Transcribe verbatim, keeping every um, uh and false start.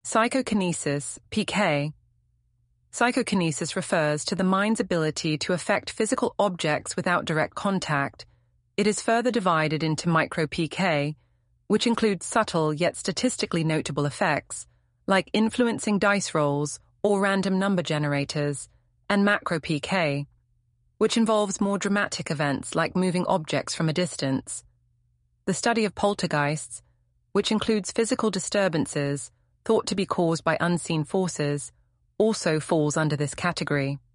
Psychokinesis, P K. Psychokinesis refers to the mind's ability to affect physical objects without direct contact. It is further divided into micro-P K, which includes subtle yet statistically notable effects, like influencing dice rolls or random number generators, and macro-P K, which involves more dramatic events like moving objects from a distance. The study of poltergeists, which includes physical disturbances thought to be caused by unseen forces, also falls under this category.